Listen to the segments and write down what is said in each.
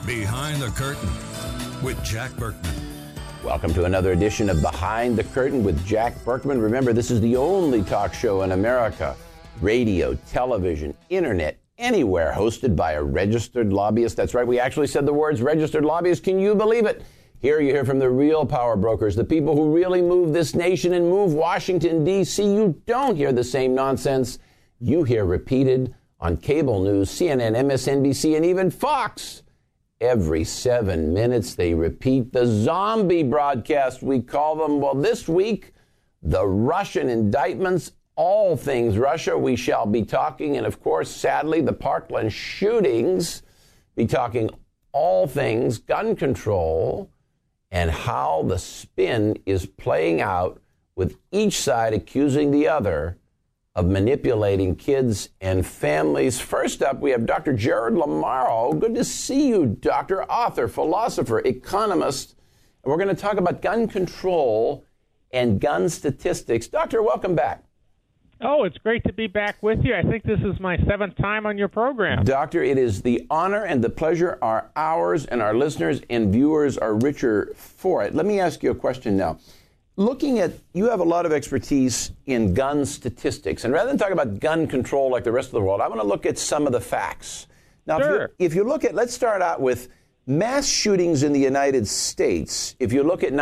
Behind the Curtain with Jack Burkman. Welcome to another edition of Behind the Curtain with Jack Burkman. Remember, this is the only talk show in America, radio, television, internet, anywhere, hosted by a registered lobbyist. That's right, we actually said the words registered lobbyist. Can you believe it? Here you hear from the real power brokers, the people who really move this nation and move Washington, D.C. You don't hear the same nonsense you hear repeated on cable news, CNN, MSNBC, and even Fox. Every 7 minutes, they repeat the zombie broadcast, we call them. Well, this week, the Russian indictments, all things Russia, we shall be talking. And, of course, sadly, the Parkland shootings, be talking all things gun control and how the spin is playing out with each side accusing the other of manipulating kids and families. First up, we have Dr. Jared Lamaro. Good to see you, doctor, author, philosopher, economist. And we're going to talk about gun control and gun statistics. Doctor, welcome back. Oh, it's great to be back with you. I think this is my 7th time on your program. Doctor, it is the honor and the pleasure are ours, and our listeners and viewers are richer for it. Let me ask you a question now. Looking at, you have a lot of expertise in gun statistics, and rather than talk about gun control like the rest of the world, I want to look at some of the facts. Now, sure. if you look at, let's start out with mass shootings in the United States. If you look at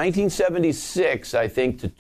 1976, I think, to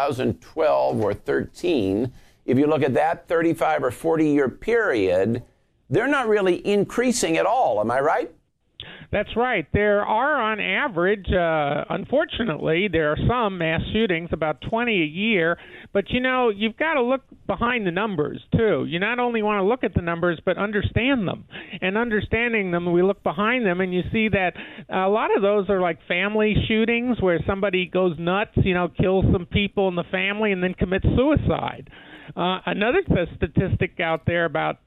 2012 or 13, if you look at that 35 or 40-year period, they're not really increasing at all. Am I right? That's right. There are, on average, unfortunately, there are some mass shootings, about 20 a year. But, you know, you've got to look behind the numbers, too. You not only want to look at the numbers, but understand them. And understanding them, we look behind them, and you see that a lot of those are like family shootings where somebody goes nuts, you know, kills some people in the family and then commits suicide. Another statistic out there about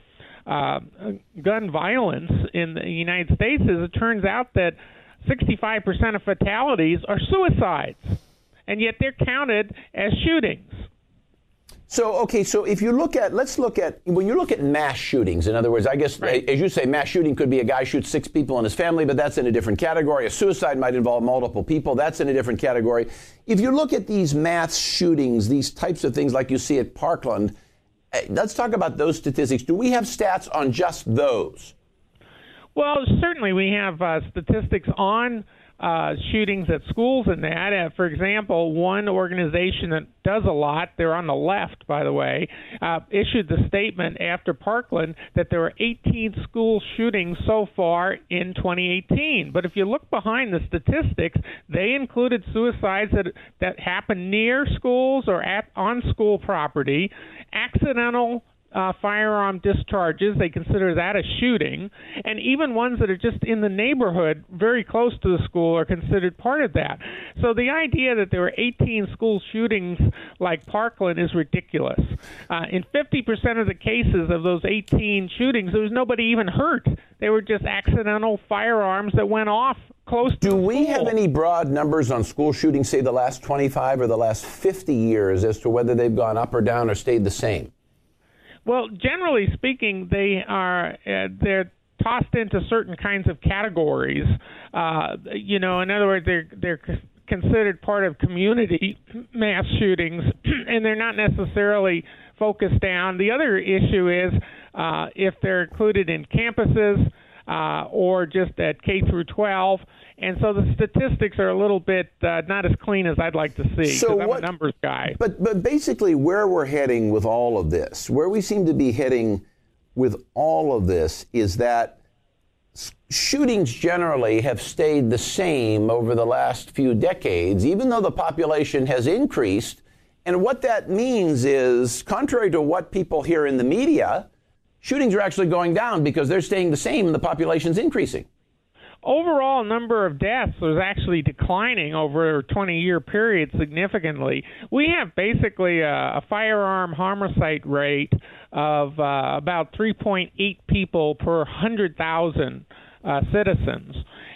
gun violence in the United States is it turns out that 65% of fatalities are suicides, and yet they're counted as shootings. So, okay, so if you look at, let's look at, when you look at mass shootings, in other words, I guess, right, as you say, mass shooting could be a guy shoots 6 people in his family, but that's in a different category. A suicide might involve multiple people. That's in a different category. If you look at these mass shootings, these types of things like you see at Parkland, let's talk about those statistics. Do we have stats on just those? Well, certainly we have statistics on shootings at schools and that. For example, one organization that does a lot, they're on the left, by the way, issued the statement after Parkland that there were 18 school shootings so far in 2018. But if you look behind the statistics, they included suicides that happen near schools or on school property, accidental firearm discharges, they consider that a shooting, and even ones that are just in the neighborhood very close to the school are considered part of that. So the idea that there were 18 school shootings like Parkland is ridiculous. In 50% of the cases of those 18 shootings, there was nobody even hurt. They were just accidental firearms that went off close to the school. Do we have any broad numbers on school shootings, say the last 25 or the last 50 years, as to whether they've gone up or down or stayed the same? Well, generally speaking, they're tossed into certain kinds of categories. You know, in other words, they're considered part of community mass shootings, and they're not necessarily focused down. The other issue is if they're included in campuses or just at K through 12. And so the statistics are a little bit not as clean as I'd like to see, because I'm a numbers guy. But basically where we're heading with all of this, where we seem to be heading with all of this, is that shootings generally have stayed the same over the last few decades, even though the population has increased. And what that means is, contrary to what people hear in the media, shootings are actually going down because they're staying the same and the population's increasing. Overall number of deaths was actually declining over a 20-year period significantly. We have basically a firearm homicide rate of about 3.8 people per 100,000 citizens.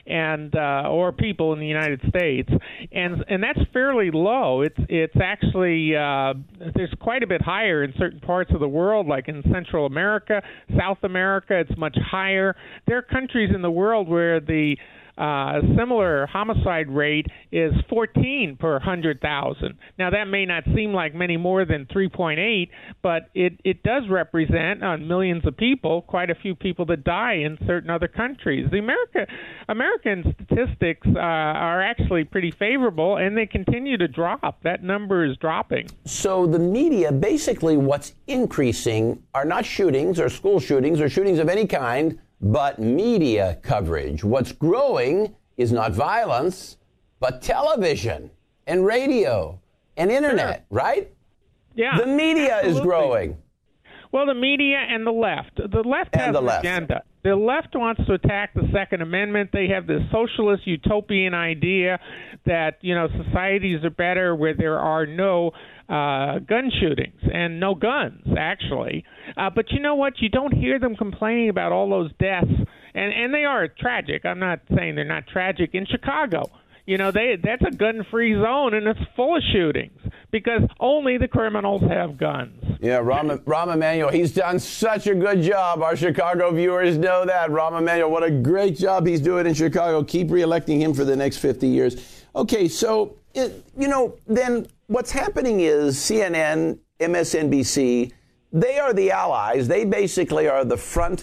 and or people in the United States, and that's fairly low. It's actually there's quite a bit higher in certain parts of the world, like in Central America, South America. It's much higher. There are countries in the world where the similar homicide rate is 14 per 100,000. Now, that may not seem like many more than 3.8, but it does represent on millions of people, quite a few people that die in certain other countries. The American statistics are actually pretty favorable, and they continue to drop. That number is dropping. So the media, basically what's increasing are not shootings or school shootings or shootings of any kind, but media coverage. What's growing is not violence, but television and radio and internet, right? Yeah. The media absolutely. is growing. Well, the media and the left. The left has an agenda. The left wants to attack the Second Amendment. They have this socialist utopian idea that, societies are better where there are no gun shootings and no guns, actually. But you know what? You don't hear them complaining about all those deaths, and they are tragic. I'm not saying they're not tragic. In Chicago, that's a gun-free zone, and it's full of shootings because only the criminals have guns. Yeah, Rahm Emanuel, he's done such a good job. Our Chicago viewers know that. Rahm Emanuel, what a great job he's doing in Chicago. Keep reelecting him for the next 50 years. Okay, so, then what's happening is CNN, MSNBC, they are the allies. They basically are the front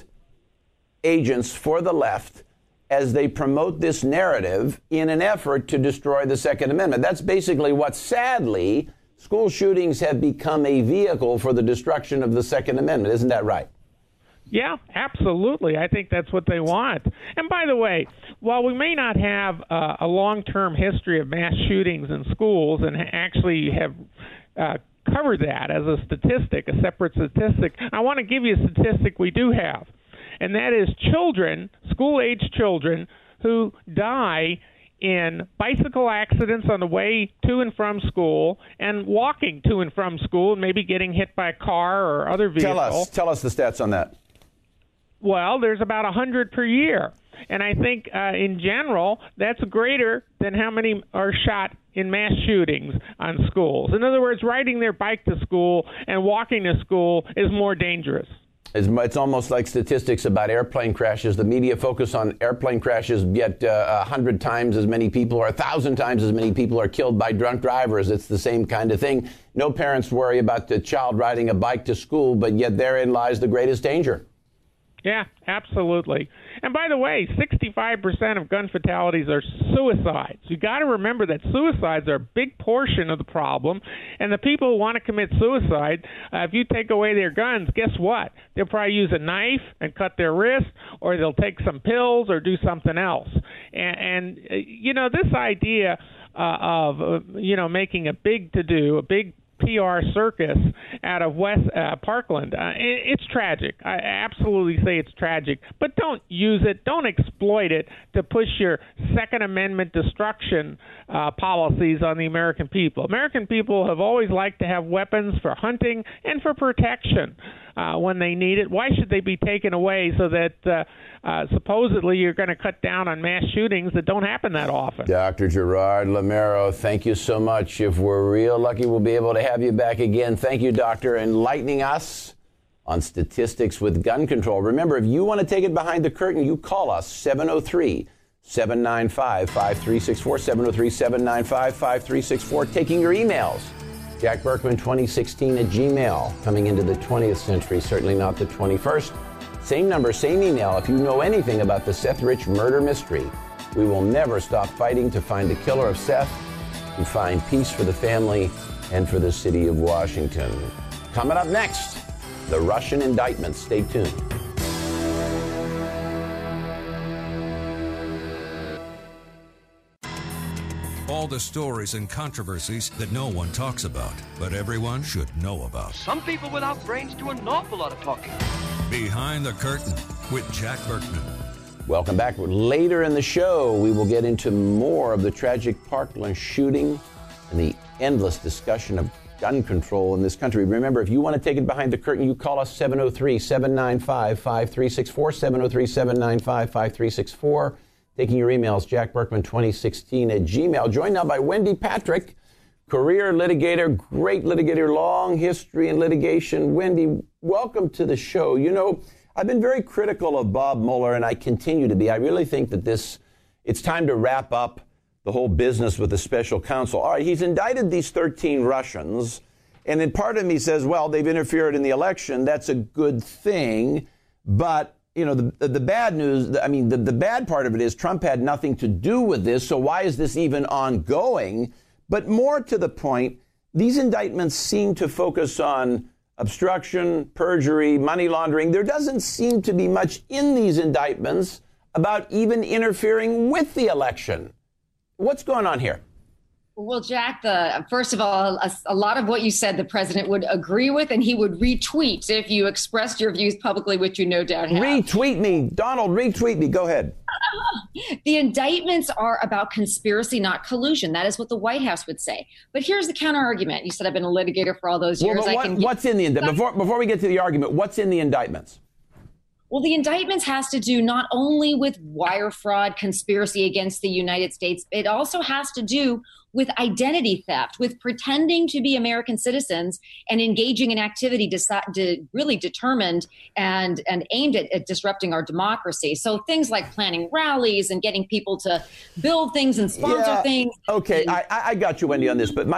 agents for the left as they promote this narrative in an effort to destroy the Second Amendment. That's basically what, sadly, school shootings have become a vehicle for the destruction of the Second Amendment. Isn't that right? Yeah, absolutely. I think that's what they want. And by the way, while we may not have a long-term history of mass shootings in schools and actually have covered that as a statistic, a separate statistic, I want to give you a statistic we do have. And that is children, school-age children, who die in bicycle accidents on the way to and from school and walking to and from school and maybe getting hit by a car or other vehicle. Tell us the stats on that. Well, there's about 100 per year. And I think in general, that's greater than how many are shot in mass shootings on schools. In other words, riding their bike to school and walking to school is more dangerous. It's almost like statistics about airplane crashes. The media focus on airplane crashes, yet 100 times as many people or 1,000 times as many people are killed by drunk drivers. It's the same kind of thing. No parents worry about the child riding a bike to school, but yet therein lies the greatest danger. Yeah, absolutely. And by the way, 65% of gun fatalities are suicides. You got to remember that suicides are a big portion of the problem. And the people who want to commit suicide, if you take away their guns, guess what? They'll probably use a knife and cut their wrist, or they'll take some pills or do something else. And this idea of making a big to-do, a big PR circus out of West Parkland. It's tragic. I absolutely say it's tragic. But don't use it. Don't exploit it to push your Second Amendment destruction policies on the American people. American people have always liked to have weapons for hunting and for protection when they need it. Why should they be taken away so that supposedly you're going to cut down on mass shootings that don't happen that often? Dr. Gerard Lameiro, thank you so much. If we're real lucky, we'll be able to have you back again. Thank you, Doctor, enlightening us on statistics with gun control. Remember, if you want to take it behind the curtain, you call us 703-795-5364, 703-795-5364, taking your emails. Jack Burkman 2016 at Gmail, coming into the 20th century, certainly not the 21st. Same number, same email. If you know anything about the Seth Rich murder mystery, we will never stop fighting to find the killer of Seth and find peace for the family and for the city of Washington. Coming up next, the Russian indictment. Stay tuned. All the stories and controversies that no one talks about, but everyone should know about. Some people without brains do an awful lot of talking. Behind the Curtain with Jack Burkman. Welcome back. Later in the show, we will get into more of the tragic Parkland shooting and the endless discussion of gun control in this country. Remember, if you want to take it behind the curtain, you call us 703-795-5364, 703-795-5364. taking your emails, jackberkman2016@gmail. Joined now by Wendy Patrick, career litigator, great litigator, long history in litigation. Wendy, welcome to the show. You know, I've been very critical of Bob Mueller, and I continue to be. I really think that it's time to wrap up the whole business with the special counsel. All right, he's indicted these 13 Russians, and then part of me says, well, they've interfered in the election. That's a good thing. But, you know, the bad news, I mean, the bad part of it is Trump had nothing to do with this, so why is this even ongoing? But more to the point, these indictments seem to focus on obstruction, perjury, money laundering. There doesn't seem to be much in these indictments about even interfering with the election. What's going on here? Well, Jack, first of all, a lot of what you said the president would agree with, and he would retweet if you expressed your views publicly, which you no doubt have. Retweet me. Donald, retweet me. Go ahead. The indictments are about conspiracy, not collusion. That is what the White House would say. But here's the counter argument. You said I've been a litigator for all those years. What's in the indictment? Before we get to the argument, what's in the indictments? Well, the indictments has to do not only with wire fraud, conspiracy against the United States, it also has to do with identity theft, with pretending to be American citizens and engaging in activity really determined and aimed at disrupting our democracy. So things like planning rallies and getting people to build things and sponsor things. Okay, I got you, Wendy, on this, but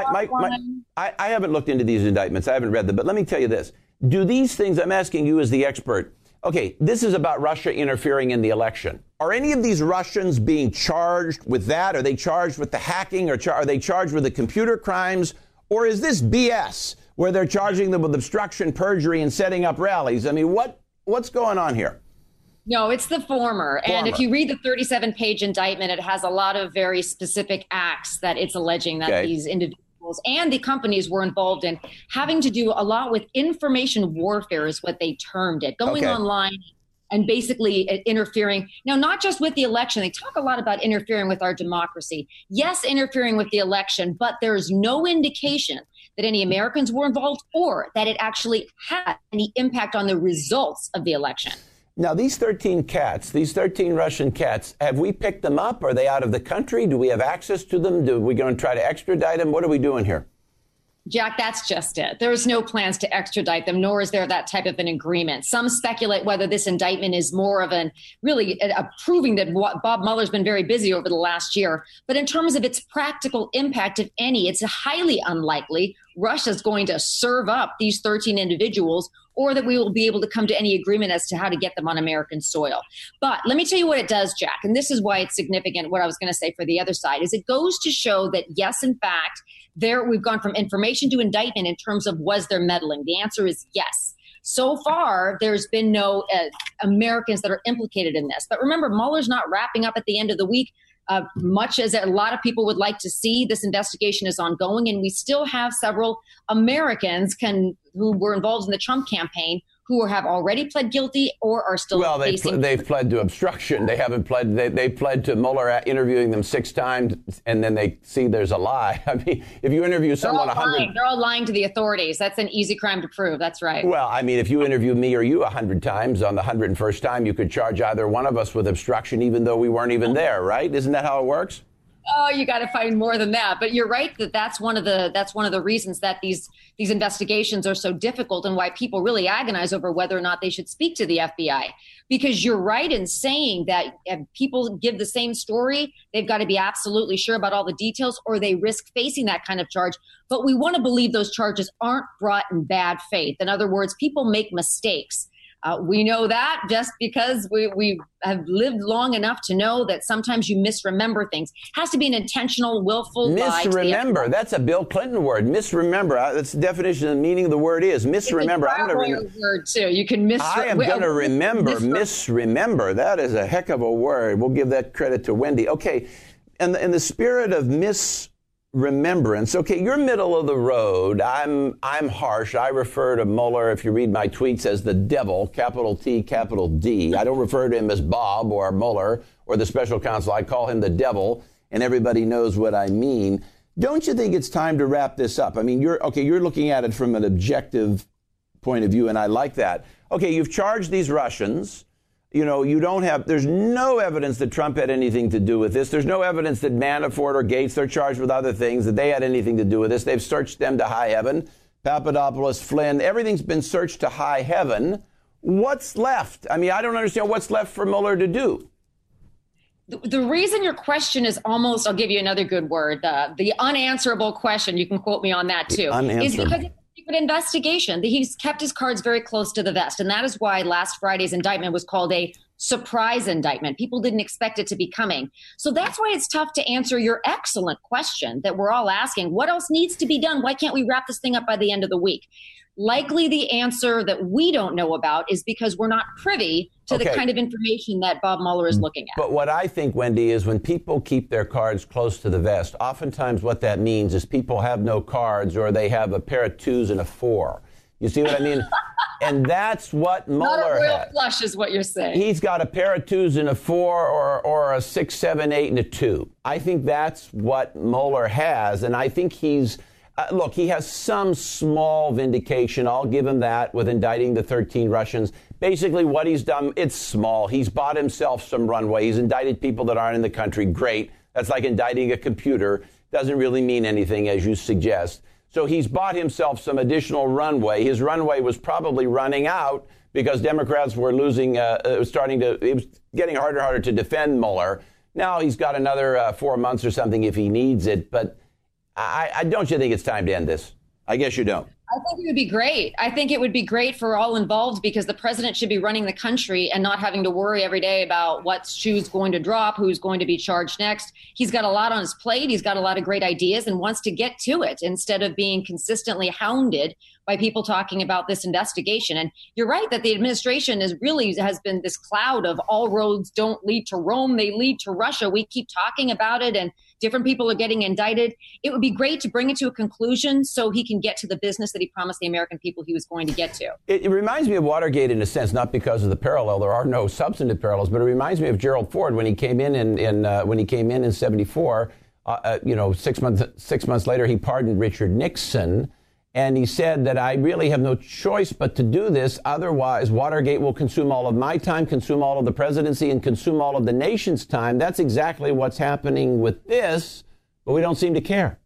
I haven't looked into these indictments. I haven't read them, but let me tell you this. Do these things, I'm asking you as the expert, okay, this is about Russia interfering in the election. Are any of these Russians being charged with that? Are they charged with the hacking, or are they charged with the computer crimes? Or is this BS where they're charging them with obstruction, perjury, and setting up rallies? I mean, what's going on here? No, it's the former. And if you read the 37-page indictment, it has a lot of very specific acts that it's alleging that these individuals and the companies were involved in, having to do a lot with information warfare is what they termed it, going online and basically interfering. Now, not just with the election. They talk a lot about interfering with our democracy. Yes, interfering with the election, but there's no indication that any Americans were involved or that it actually had any impact on the results of the election. Now, these 13 cats, these 13 Russian cats, have we picked them up? Are they out of the country? Do we have access to them? Do we going to try to extradite them? What are we doing here? Jack, that's just it. There's no plans to extradite them, nor is there that type of an agreement. Some speculate whether this indictment is more of really proving that Bob Mueller's been very busy over the last year. But in terms of its practical impact, if any, it's highly unlikely Russia's going to serve up these 13 individuals, or that we will be able to come to any agreement as to how to get them on American soil. But let me tell you what it does, Jack, and this is why it's significant. What I was going to say for the other side is it goes to show that, yes, in fact, we've gone from information to indictment in terms of was there meddling. The answer is yes. So far, there's been no Americans that are implicated in this. But remember, Mueller's not wrapping up at the end of the week. Much as a lot of people would like to see, this investigation is ongoing, and we still have several Americans who were involved in the Trump campaign who have already pled guilty or are still facing. They've pled to obstruction. They haven't pled. They pled to Mueller interviewing them 6 times, and then they see there's a lie. I mean, if you interview someone 100, they're all lying to the authorities. That's an easy crime to prove. That's right. Well, I mean, if you interview me or you 100 times, on the 101st time, you could charge either one of us with obstruction, even though we weren't even there, right? Isn't that how it works? Oh, you got to find more than that. But you're right that's one of the reasons that these investigations are so difficult and why people really agonize over whether or not they should speak to the FBI. Because you're right in saying that if people give the same story, they've got to be absolutely sure about all the details or they risk facing that kind of charge. But we want to believe those charges aren't brought in bad faith. In other words, people make mistakes. We know that just because we have lived long enough to know that sometimes you misremember things. It has to be an intentional, willful lie. Misremember. That's a Bill Clinton word. Misremember. That's the definition of the meaning of the word is. Misremember. I'm going to remember. Word too. You can I am going to remember. Misremember. That is a heck of a word. We'll give that credit to Wendy. Okay. And in the spirit of remembrance. Okay, you're middle of the road. I'm harsh. I refer to Mueller, if you read my tweets, as the devil, capital T, capital D. I don't refer to him as Bob or Mueller or the special counsel. I call him the devil, and everybody knows what I mean. Don't you think it's time to wrap this up? I mean, you're looking at it from an objective point of view, and I like that. Okay, you've charged these Russians. there's no evidence that Trump had anything to do with this. There's no evidence that Manafort or Gates, they're charged with other things, that they had anything to do with this. They've searched them to high heaven. Papadopoulos, Flynn, everything's been searched to high heaven. What's left? I mean, I don't understand what's left for Mueller to do. The reason your question is almost, I'll give you another good word, the unanswerable question, you can quote me on that too, is because it's a secret investigation. He's kept his cards very close to the vest. And that is why last Friday's indictment was called a surprise indictment. People didn't expect it to be coming. So that's why it's tough to answer your excellent question that we're all asking. What else needs to be done? Why can't we wrap this thing up by the end of the week? Likely the answer that we don't know about is because we're not privy to the kind of information that Bob Mueller is looking at. But what I think, Wendy, is when people keep their cards close to the vest, oftentimes what that means is people have no cards or they have a pair of 2s and a 4. You see what I mean? And that's what Mueller Not a royal had. flush is what you're saying. He's got a pair of 2s and a 4 or a 6, 7, 8 and a 2. I think that's what Mueller has. And I think he's... look, he has some small vindication. I'll give him that with indicting the 13 Russians. Basically, what he's done, it's small. He's bought himself some runway. He's indicted people that aren't in the country. Great. That's like indicting a computer. Doesn't really mean anything, as you suggest. So he's bought himself some additional runway. His runway was probably running out because Democrats were losing, it was getting harder and harder to defend Mueller. Now he's got another 4 months or something if he needs it. But I don't you think it's time to end this? I guess you don't. I think it would be great. I think it would be great for all involved because the president should be running the country and not having to worry every day about what shoe's going to drop, who's going to be charged next. He's got a lot on his plate. He's got a lot of great ideas and wants to get to it instead of being consistently hounded by people talking about this investigation. And you're right that the administration has been this cloud of all roads don't lead to Rome, they lead to Russia. We keep talking about it and different people are getting indicted. It would be great to bring it to a conclusion so he can get to the business that he promised the American people he was going to get to. It reminds me of Watergate in a sense, not because of the parallel. There are no substantive parallels, but it reminds me of Gerald Ford when he came in in 74. 6 months later, he pardoned Richard Nixon. And he said that I really have no choice but to do this. Otherwise, Watergate will consume all of my time, consume all of the presidency, and consume all of the nation's time. That's exactly what's happening with this, but we don't seem to care.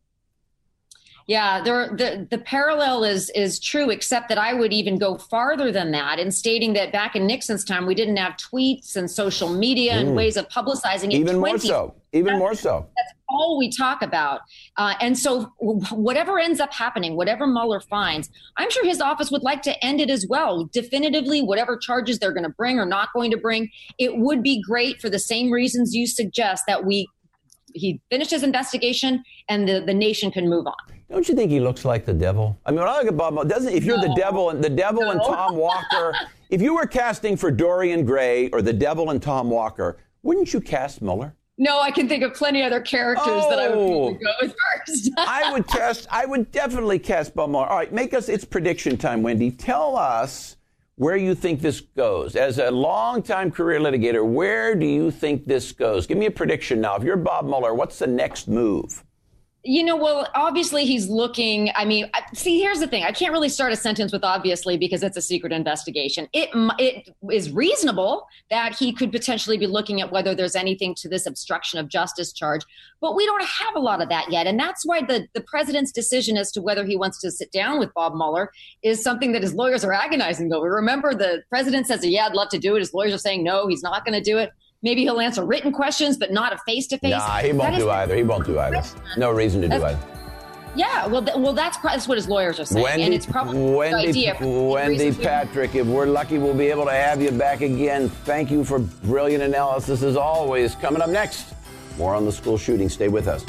Yeah, the parallel is true, except that I would even go farther than that in stating that back in Nixon's time, we didn't have tweets and social media and ways of publicizing it. Even more so. That's all we talk about. And so whatever ends up happening, whatever Mueller finds, I'm sure his office would like to end it as well. Definitively, whatever charges they're going to bring or not going to bring, it would be great for the same reasons you suggest that he finished his investigation and the nation can move on. Don't you think he looks like the devil? I mean, when I look at Bob Mueller, if you're the devil and Tom Walker, if you were casting for Dorian Gray or the devil and Tom Walker, wouldn't you cast Mueller? No, I can think of plenty other characters that I would go with first. I would definitely cast Bob Mueller. All right, it's prediction time, Wendy. Tell us where you think this goes. As a longtime career litigator, where do you think this goes? Give me a prediction now. If you're Bob Mueller, what's the next move? Well, obviously he's looking. I mean, see, here's the thing. I can't really start a sentence with obviously because it's a secret investigation. It is reasonable that he could potentially be looking at whether there's anything to this obstruction of justice charge. But we don't have a lot of that yet. And that's why the president's decision as to whether he wants to sit down with Bob Mueller is something that his lawyers are agonizing over. Remember, the president says, yeah, I'd love to do it. His lawyers are saying, no, he's not going to do it. Maybe he'll answer written questions, but not a face-to-face. Nah, he won't do either. He won't do either. No reason to do either. Yeah, well, that's what his lawyers are saying, and it's probably a good idea. Wendy Patrick, if we're lucky, we'll be able to have you back again. Thank you for brilliant analysis as always. Coming up next, more on the school shooting. Stay with us.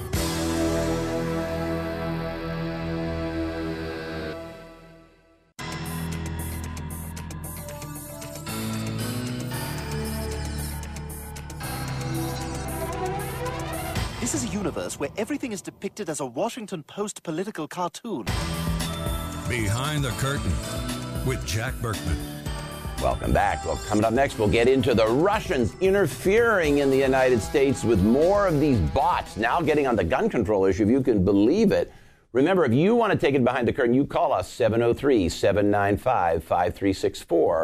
This is a universe where everything is depicted as a Washington Post political cartoon. Behind the Curtain with Jack Burkman. Welcome back. Well, coming up next, we'll get into the Russians interfering in the United States with more of these bots now getting on the gun control issue, if you can believe it. Remember, if you want to take it behind the curtain, you call us 703-795-5364.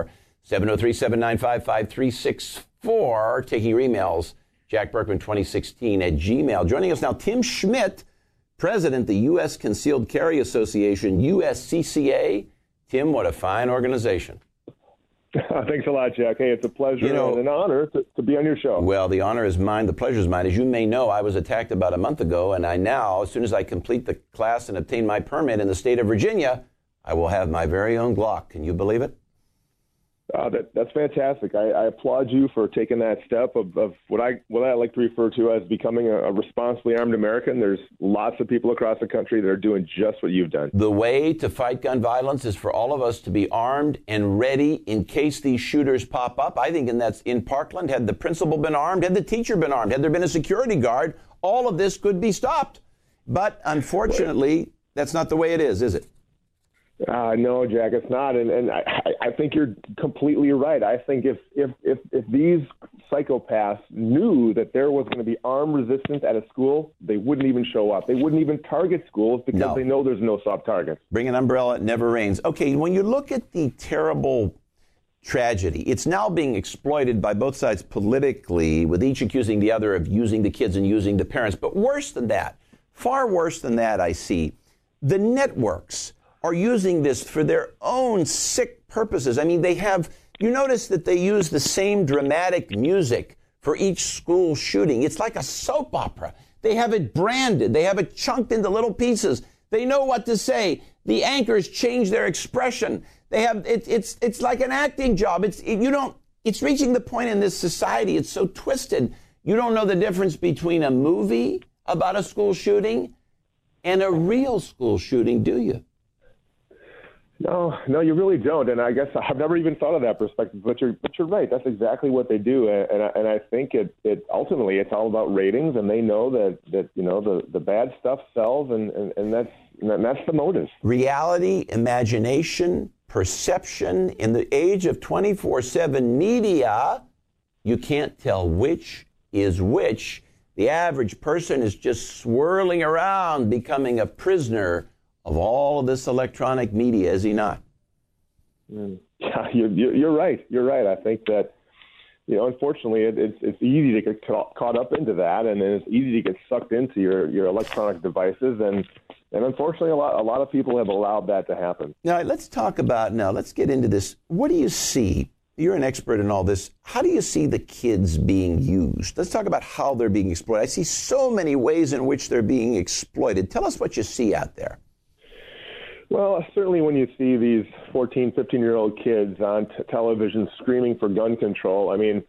703-795-5364. Taking your emails, jackberkman2016@gmail. Joining us now, Tim Schmidt, President, the U.S. Concealed Carry Association, USCCA. Tim, what a fine organization. Thanks a lot, Jack. Hey, it's a pleasure and an honor to be on your show. Well, the honor is mine. The pleasure is mine. As you may know, I was attacked about a month ago, and I now, as soon as I complete the class and obtain my permit in the state of Virginia, I will have my very own Glock. Can you believe it? That's fantastic. I applaud you for taking that step of what I like to refer to as becoming a responsibly armed American. There's lots of people across the country that are doing just what you've done. The way to fight gun violence is for all of us to be armed and ready in case these shooters pop up. I think in Parkland, had the principal been armed, had the teacher been armed, had there been a security guard, all of this could be stopped. But unfortunately, that's not the way it is it? No, Jack, it's not, and I think you're completely right. I think if these psychopaths knew that there was going to be armed resistance at a school, they wouldn't even show up. They wouldn't even target schools because they know there's no soft targets. Bring an umbrella, it never rains. Okay, when you look at the terrible tragedy, it's now being exploited by both sides politically, with each accusing the other of using the kids and using the parents. But worse than that, far worse than that, I see the networks are using this for their own sick purposes. I mean, you notice that they use the same dramatic music for each school shooting. It's like a soap opera. They have it branded. They have it chunked into little pieces. They know what to say. The anchors change their expression. They have, it's like an acting job. It's reaching the point in this society. It's so twisted. You don't know the difference between a movie about a school shooting and a real school shooting, do you? No, you really don't. And I guess I've never even thought of that perspective. But you're right. That's exactly what they do. And I think it ultimately it's all about ratings. And they know that the bad stuff sells, and that's the motive. Reality, imagination, perception. In the age of 24/7 media, you can't tell which is which. The average person is just swirling around, becoming a prisoner of all of this electronic media, is he not? Yeah, you're right. You're right. I think that, unfortunately, it's easy to get caught up into that, and then it's easy to get sucked into your electronic devices, and unfortunately, a lot of people have allowed that to happen. Now, let's get into this. What do you see? You're an expert in all this. How do you see the kids being used? Let's talk about how they're being exploited. I see so many ways in which they're being exploited. Tell us what you see out there. Well, certainly when you see these 14, 15-year-old kids on television screaming for gun control, I mean,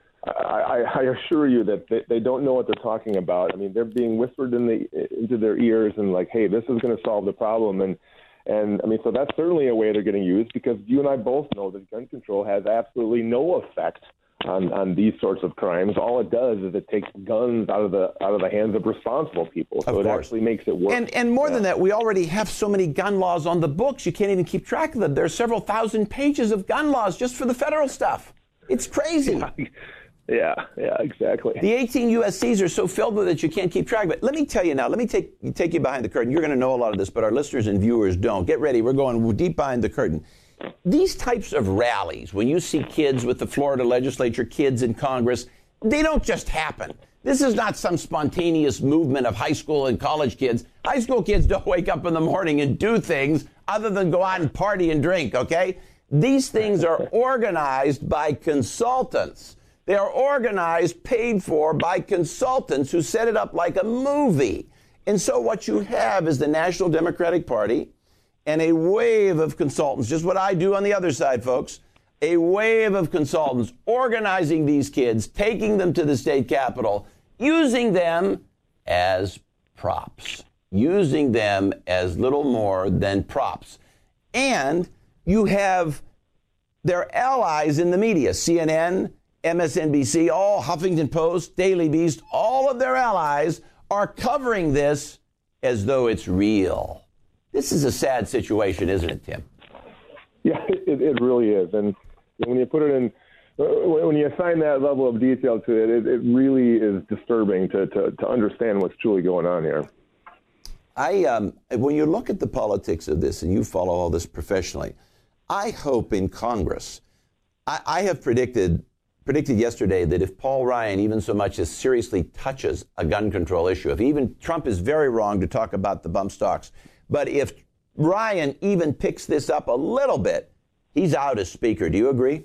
I assure you that they don't know what they're talking about. I mean, they're being whispered into their ears and like, hey, this is going to solve the problem. And I mean, so that's certainly a way they're getting used, because you and I both know that gun control has absolutely no effect on these sorts of crimes. All it does is it takes guns out of the hands of responsible people. So it actually makes it work. And more than that, we already have so many gun laws on the books, you can't even keep track of them. There are several thousand pages of gun laws just for the federal stuff. It's crazy. Yeah, exactly. The 18 USCs are so filled with it you can't keep track of it. Let me tell you now, let me take you behind the curtain. You're going to know a lot of this, but our listeners and viewers don't. Get ready. We're going deep behind the curtain. These types of rallies, when you see kids with the Florida legislature, kids in Congress, they don't just happen. This is not some spontaneous movement of high school and college kids. High school kids don't wake up in the morning and do things other than go out and party and drink, okay? These things are organized by consultants. They are organized, paid for by consultants who set it up like a movie. And so what you have is the National Democratic Party and a wave of consultants, just what I do on the other side, folks, a wave of consultants organizing these kids, taking them to the state capitol, using them as props, using them as little more than props. And you have their allies in the media, CNN, MSNBC, all Huffington Post, Daily Beast, all of their allies are covering this as though it's real. This is a sad situation, isn't it, Tim? Yeah, it really is. And when you put it in, when you assign that level of detail to it, it really is disturbing to understand what's truly going on here. When you look at the politics of this, and you follow all this professionally, I hope in Congress, I have predicted yesterday that if Paul Ryan even so much as seriously touches a gun control issue, Trump is very wrong to talk about the bump stocks, but if Ryan even picks this up a little bit, he's out as speaker. Do you agree?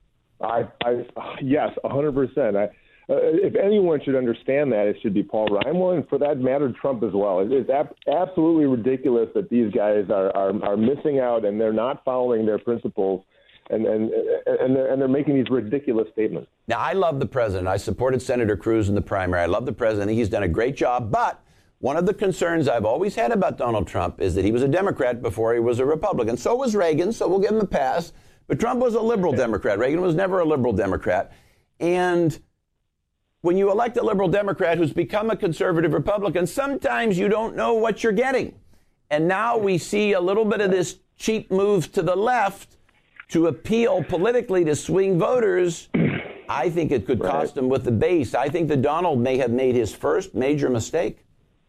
Yes, 100%. If anyone should understand that, it should be Paul Ryan. Well, and for that matter, Trump as well. It's absolutely ridiculous that these guys are missing out and they're not following their principles. And they're making these ridiculous statements. Now, I love the president. I supported Senator Cruz in the primary. I love the president. I think he's done a great job. But one of the concerns I've always had about Donald Trump is that he was a Democrat before he was a Republican. So was Reagan, so we'll give him a pass. But Trump was a liberal Democrat. Reagan was never a liberal Democrat. And when you elect a liberal Democrat who's become a conservative Republican, sometimes you don't know what you're getting. And now we see a little bit of this cheap move to the left to appeal politically to swing voters. I think it could cost him with the base. I think that Donald may have made his first major mistake.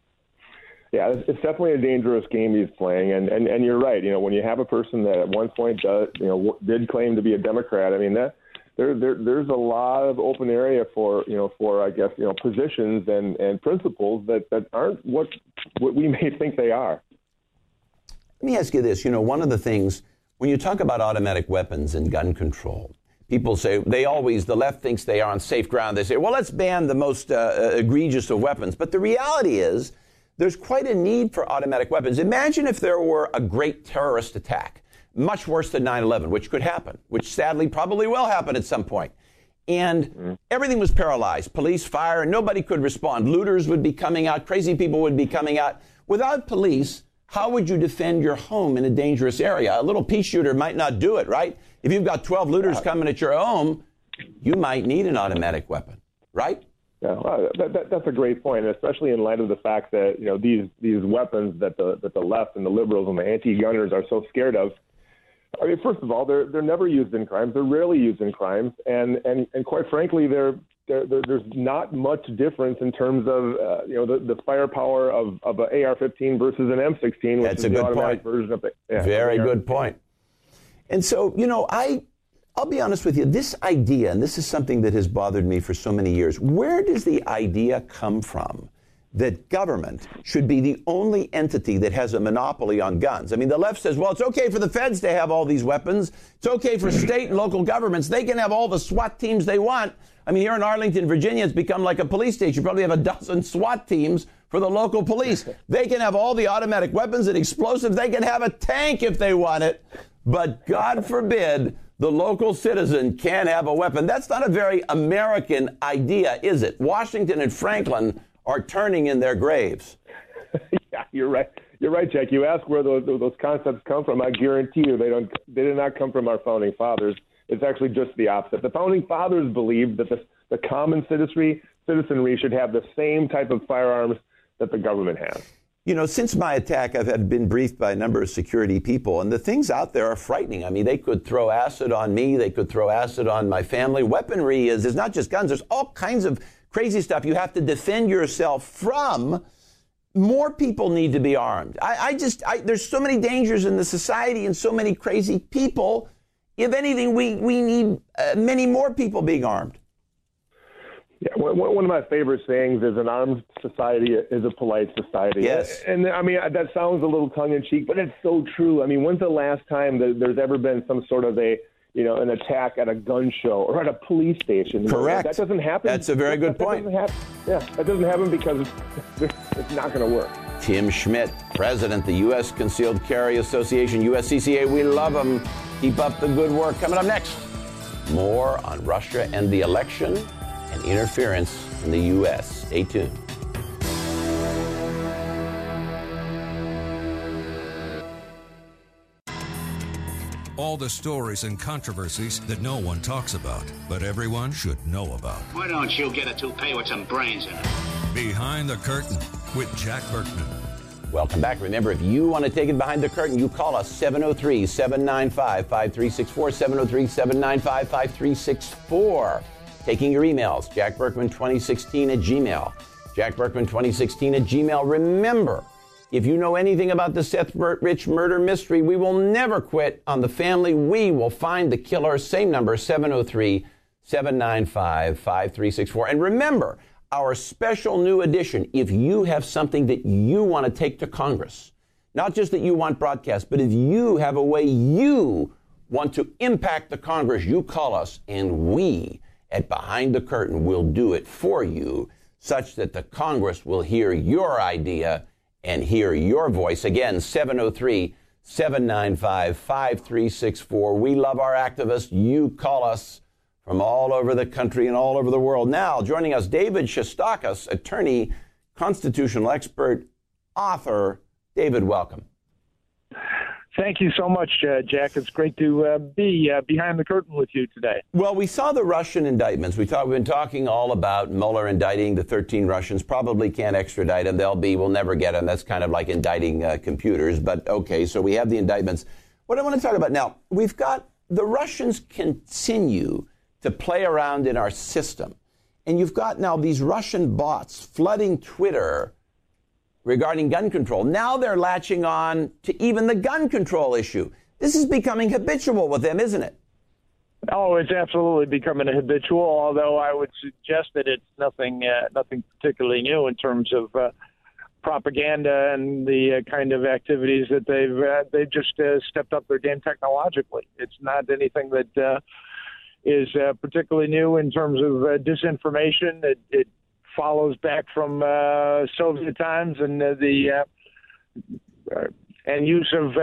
Yeah, it's definitely a dangerous game he's playing, and you're right. When you have a person that at one point did claim to be a Democrat, I mean that there's a lot of open area for I guess positions and principles that aren't what we may think they are. Let me ask you this. One of the things, when you talk about automatic weapons and gun control, people say the left thinks they are on safe ground. They say, well, let's ban the most egregious of weapons. But the reality is there's quite a need for automatic weapons. Imagine if there were a great terrorist attack, much worse than 9/11, which could happen, which sadly probably will happen at some point. And everything was paralyzed. Police, fire, and nobody could respond. Looters would be coming out. Crazy people would be coming out. Without police, how would you defend your home in a dangerous area? A little pea shooter might not do it, right? If you've got 12 looters coming at your home, you might need an automatic weapon, right? Yeah, well, that's a great point, especially in light of the fact that these weapons that the left and the liberals and the anti-gunners are so scared of. I mean, first of all, they're never used in crimes. They're rarely used in crimes, and quite frankly, there's not much difference in terms of the firepower of an AR-15 versus an M16, which That's is the automatic version of it. Yeah, very good point. And so, I'll be honest with you, this idea, and this is something that has bothered me for so many years, where does the idea come from that government should be the only entity that has a monopoly on guns? I mean, the left says, well, it's okay for the feds to have all these weapons. It's okay for state and local governments. They can have all the SWAT teams they want. I mean, here in Arlington, Virginia, it's become like a police station. You probably have a dozen SWAT teams for the local police. They can have all the automatic weapons and explosives. They can have a tank if they want it. But God forbid the local citizen can't have a weapon. That's not a very American idea, is it? Washington and Franklin are turning in their graves. Yeah, you're right. You're right, Jack. You ask where those concepts come from. I guarantee you they did not come from our founding fathers. It's actually just the opposite. The founding fathers believed that the common citizenry should have the same type of firearms that the government has. Since my attack, I've been briefed by a number of security people, and the things out there are frightening. I mean, they could throw acid on me. They could throw acid on my family. Weaponry there's not just guns. There's all kinds of crazy stuff you have to defend yourself from. More people need to be armed. There's so many dangers in the society and so many crazy people. If anything, we need many more people being armed. Yeah, one of my favorite sayings is an armed society is a polite society. Yes. And I mean, that sounds a little tongue-in-cheek, but it's so true. I mean, when's the last time there's ever been some sort of an attack at a gun show or at a police station? Correct. That doesn't happen. That's a very good point. That doesn't happen because it's not going to work. Tim Schmidt, President of the U.S. Concealed Carry Association, USCCA. We love them. Keep up the good work. Coming up next, more on Russia and the election and interference in the U.S. Stay tuned. All the stories and controversies that no one talks about, but everyone should know about. Why don't you get a toupee with some brains in it? Behind the Curtain with Jack Burkman. Welcome back. Remember, if you want to take it behind the curtain, you call us 703-795-5364, 703-795-5364. Taking your emails, jackburkman2016 at Gmail. jackburkman2016 at Gmail. Remember, If you know anything about the Seth Rich murder mystery, we will never quit on the family. We will find the killer. Same number, 703-795-5364. And remember, our special new edition, if you have something that you want to take to Congress, not just that you want broadcast, but if you have a way you want to impact the Congress, you call us, and we at Behind the Curtain will do it for you, such that the Congress will hear your idea and hear your voice. Again, 703-795-5364. We love our activists. You call us from all over the country and all over the world. Now, joining us, David Shostakis, attorney, constitutional expert, author. David, welcome. Thank you so much, Jack. It's great to be behind the curtain with you today. Well, we saw the Russian indictments. We've been talking all about Mueller indicting the 13 Russians. Probably can't extradite them. We'll never get them. That's kind of like indicting computers. But okay, so we have the indictments. What I want to talk about now, we've got the Russians continue to play around in our system. And you've got now these Russian bots flooding Twitter regarding gun control. Now they're latching on to even the gun control issue. This is becoming habitual with them, isn't it? Oh, it's absolutely becoming a habitual, although I would suggest that it's nothing particularly new in terms of propaganda and the kind of activities that they've just stepped up their game technologically. It's not anything that is particularly new in terms of disinformation. It follows back from Soviet times and and use of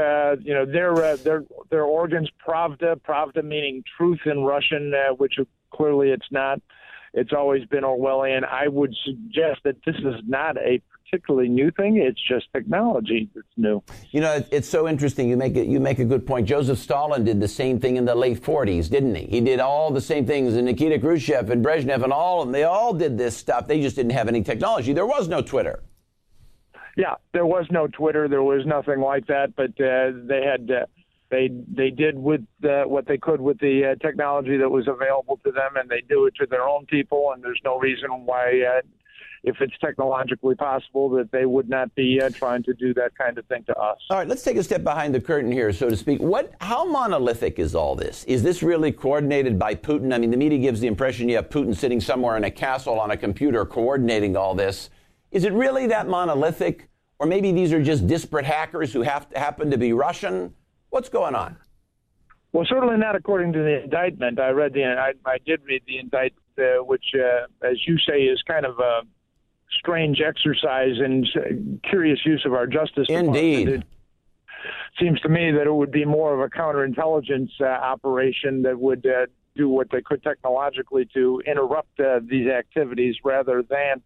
their organs, pravda meaning truth in Russian, which clearly it's not. It's always been Orwellian. I would suggest that this is not a particularly new thing. It's just technology that's new. You know, it's so interesting. You make a good point. Joseph Stalin did the same thing in the late 40s, didn't he? He did all the same things, and Nikita Khrushchev and Brezhnev and all of them. They all did this stuff. They just didn't have any technology. There was no Twitter. Yeah, there was no Twitter. There was nothing like that. But they had. They did with what they could with the technology that was available to them, and they do it to their own people. And there's no reason why, if it's technologically possible, that they would not be trying to do that kind of thing to us. All right, let's take a step behind the curtain here, so to speak. How monolithic is all this? Is this really coordinated by Putin? I mean, the media gives the impression you have Putin sitting somewhere in a castle on a computer coordinating all this. Is it really that monolithic? Or maybe these are just disparate hackers who happen to be Russian? What's going on? Well, certainly not according to the indictment. I did read the indictment, which, as you say, is kind of a strange exercise and curious use of our justice department. Indeed. It seems to me that it would be more of a counterintelligence operation that would do what they could technologically to interrupt these activities rather than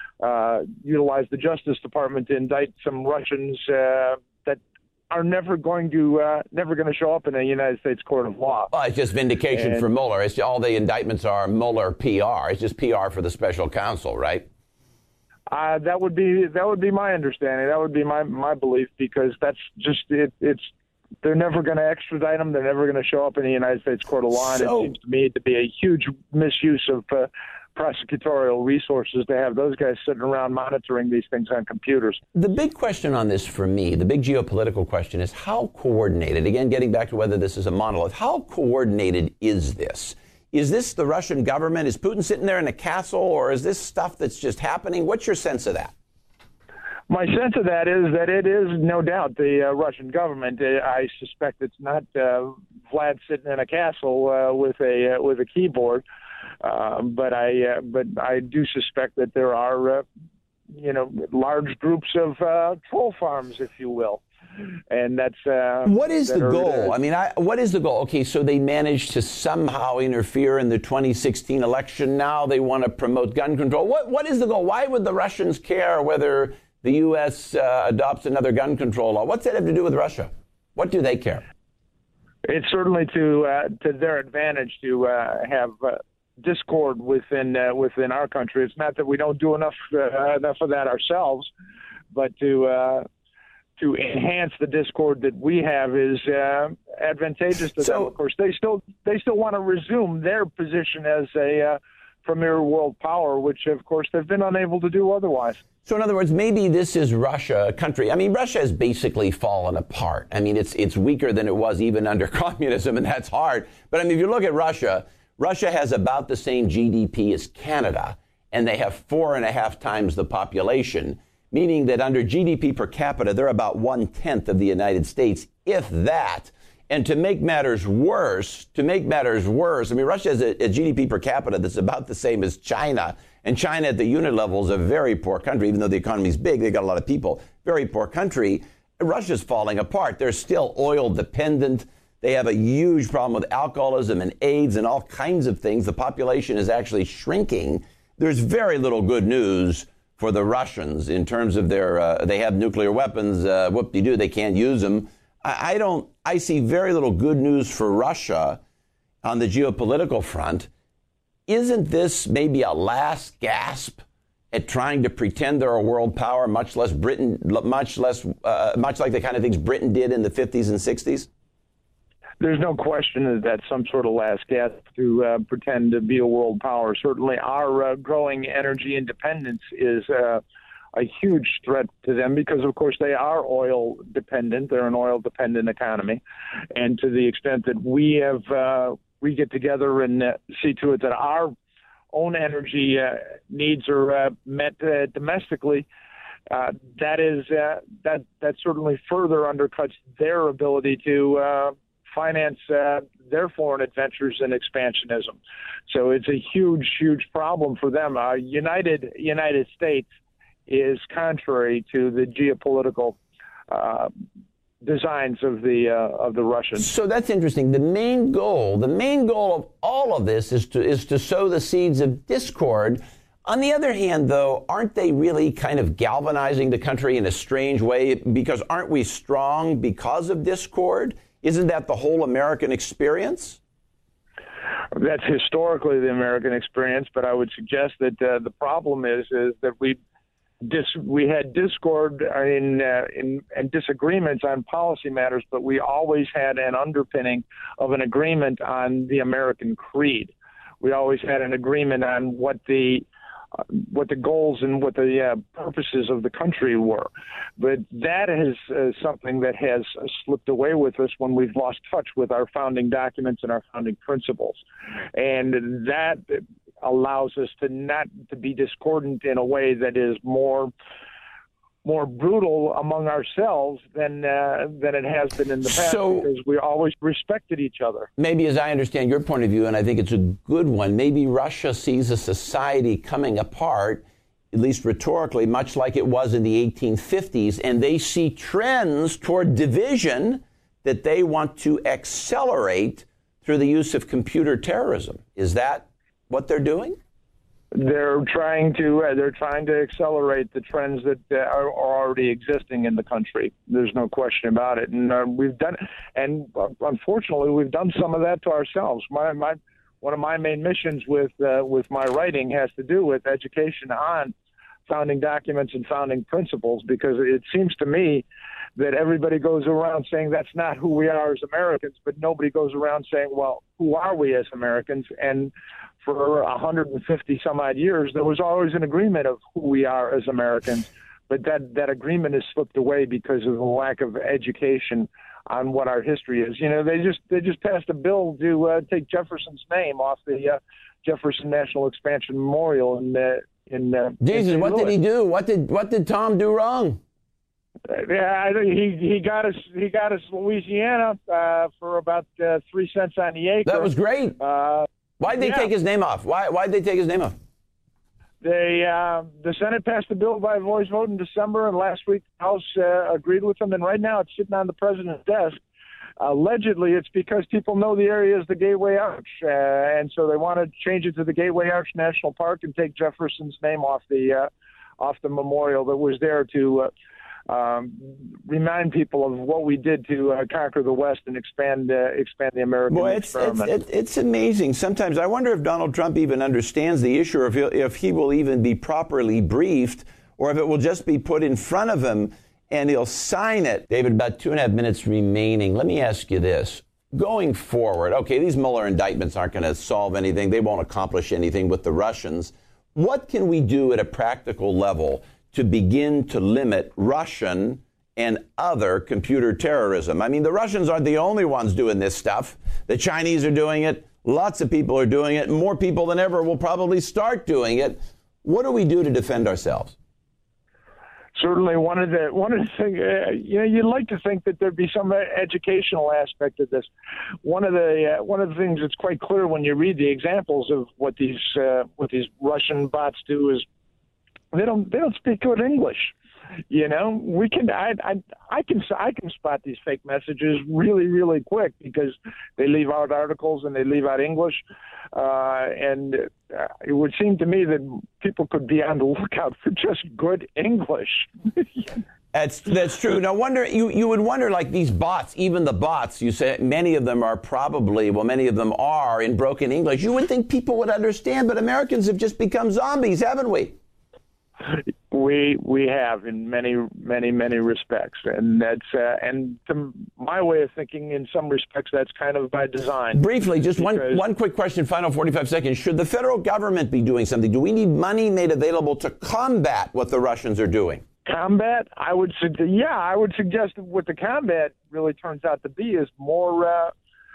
utilize the Justice Department to indict some Russians that are never going to show up in a United States court of law. Well, it's just vindication for Mueller. It's all the indictments are Mueller PR. It's just PR for the special counsel, right? That would be my understanding. That would be my belief, because that's just it. They're never going to extradite them. They're never going to show up in the United States court of law. And it seems to me to be a huge misuse of prosecutorial resources to have those guys sitting around monitoring these things on computers. The big question on this for me, the big geopolitical question, is how coordinated, again, getting back to whether this is a monolith, how coordinated is this? Is this the Russian government? Is Putin sitting there in a castle, or is this stuff that's just happening? What's your sense of that? My sense of that is that it is no doubt the Russian government. I suspect it's not Vlad sitting in a castle with a keyboard. But I do suspect that there are, large groups of troll farms, if you will, and that's what is the goal? I mean, what is the goal? Okay, so they managed to somehow interfere in the 2016 election. Now they want to promote gun control. What is the goal? Why would the Russians care whether the U.S. adopts another gun control law? What's that have to do with Russia? What do they care? It's certainly to their advantage to have discord within our country. It's not that we don't do enough of that ourselves, but to enhance the discord that we have is advantageous to them. Of course, they still want to resume their position as a premier world power, which, of course, they've been unable to do otherwise. So, in other words, maybe this is Russia, a country. I mean, Russia has basically fallen apart. I mean, it's weaker than it was even under communism, and that's hard. But, I mean, if you look at Russia, Russia has about the same GDP as Canada, and they have 4.5 times the population, meaning that under GDP per capita, they're about 1/10 of the United States, if that. And to make matters worse, I mean, Russia has a GDP per capita that's about the same as China. And China at the unit level is a very poor country, even though the economy is big, they've got a lot of people. Very poor country. Russia's falling apart. They're still oil dependent. They have a huge problem with alcoholism and AIDS and all kinds of things. The population is actually shrinking. There's very little good news for the Russians in terms of they have nuclear weapons. Whoop-de-doo, they can't use them. I see very little good news for Russia on the geopolitical front. Isn't this maybe a last gasp at trying to pretend they're a world power, much like the kind of things Britain did in the 50s and 60s? There's no question that that's some sort of last gasp to pretend to be a world power. Certainly our growing energy independence is a huge threat to them because, of course, they are oil dependent. They're an oil dependent economy. And to the extent that we get together and see to it that our own energy needs are met domestically, that certainly further undercuts their ability to finance their foreign adventures and expansionism. So it's a huge, huge problem for them. United States is contrary to the geopolitical designs of the Russians. So that's interesting. The main goal of all of this is to sow the seeds of discord. On the other hand, though, aren't they really kind of galvanizing the country in a strange way? Because aren't we strong because of discord? Isn't that the whole American experience? That's historically the American experience, but I would suggest that the problem is that we had discord and disagreements on policy matters, but we always had an underpinning of an agreement on the American creed. We always had an agreement on what the goals and what the purposes of the country were. But that is something that has slipped away with us when we've lost touch with our founding documents and our founding principles. And that allows us to not to be discordant in a way that is more brutal among ourselves than it has been in the past, because we always respected each other. Maybe, as I understand your point of view, and I think it's a good one, maybe Russia sees a society coming apart, at least rhetorically, much like it was in the 1850s, and they see trends toward division that they want to accelerate through the use of computer terrorism. Is that what they're doing? They're trying to accelerate the trends that are already existing in the country. There's no question about it, and unfortunately, we've done some of that to ourselves. One of my main missions with my writing has to do with education on founding documents and founding principles, because it seems to me that everybody goes around saying that's not who we are as Americans, but nobody goes around saying, well, who are we as Americans? And for 150 some odd years, there was always an agreement of who we are as Americans, but that agreement has slipped away because of the lack of education on what our history is. You know, they just passed a bill to take Jefferson's name off the Jefferson National Expansion Memorial in Jesus, what did he do? What did Tom do wrong? Yeah, he got us Louisiana for about 3 cents on the acre. That was great. Why'd they take his name off? Why'd they take his name off? The Senate passed the bill by voice vote in December, and last week the House agreed with them, and right now it's sitting on the president's desk. Allegedly, it's because people know the area is the Gateway Arch, and so they want to change it to the Gateway Arch National Park and take Jefferson's name off the memorial that was there to remind people of what we did to conquer the West and expand the American experiment. It's amazing. Sometimes I wonder if Donald Trump even understands the issue, or if he will even be properly briefed, or if it will just be put in front of him and he'll sign it. David, about 2.5 minutes remaining. Let me ask you this. going forward, okay, these Mueller indictments aren't going to solve anything. They won't accomplish anything with the Russians. What can we do at a practical level to begin to limit Russian and other computer terrorism? I mean, the Russians aren't the only ones doing this stuff. The Chinese are doing it. Lots of people are doing it. More people than ever will probably start doing it. What do we do to defend ourselves? Certainly, one of the things, you'd like to think that there'd be some educational aspect of this. One of the things that's quite clear when you read the examples of what these Russian bots do is they don't speak good English. You know, I can spot these fake messages really, really quick because they leave out articles and they leave out English, and it would seem to me that people could be on the lookout for just good English. That's true. Now, you would wonder, like these bots, even the bots, you say many of them are in broken English. You would think people would understand, but Americans have just become zombies, haven't we? We have in many respects, and that's and to my way of thinking, in some respects, that's kind of by design. Briefly, just one quick question, final 45 seconds. Should the federal government be doing something? Do we need money made available to combat what the Russians are doing? Combat? I would suggest what the combat really turns out to be is more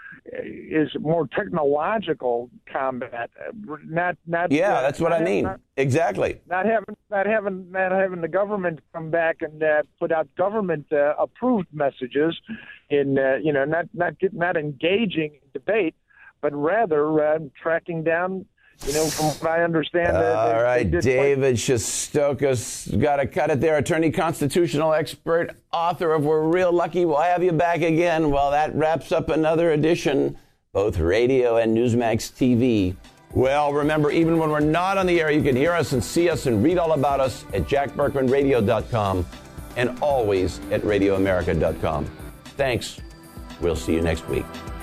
technological combat, not. Yeah, that's what I mean. Exactly. Not having the government come back and put out government approved messages, in not engaging in debate, but rather tracking down. You know, from what I understand. All right, David Shestokas, got to cut it there. Attorney, constitutional expert, author of We're Real Lucky. We'll have you back again. Well, that wraps up another edition, both radio and Newsmax TV. Well, remember, even when we're not on the air, you can hear us and see us and read all about us at jackberkmanradio.com and always at radioamerica.com. Thanks. We'll see you next week.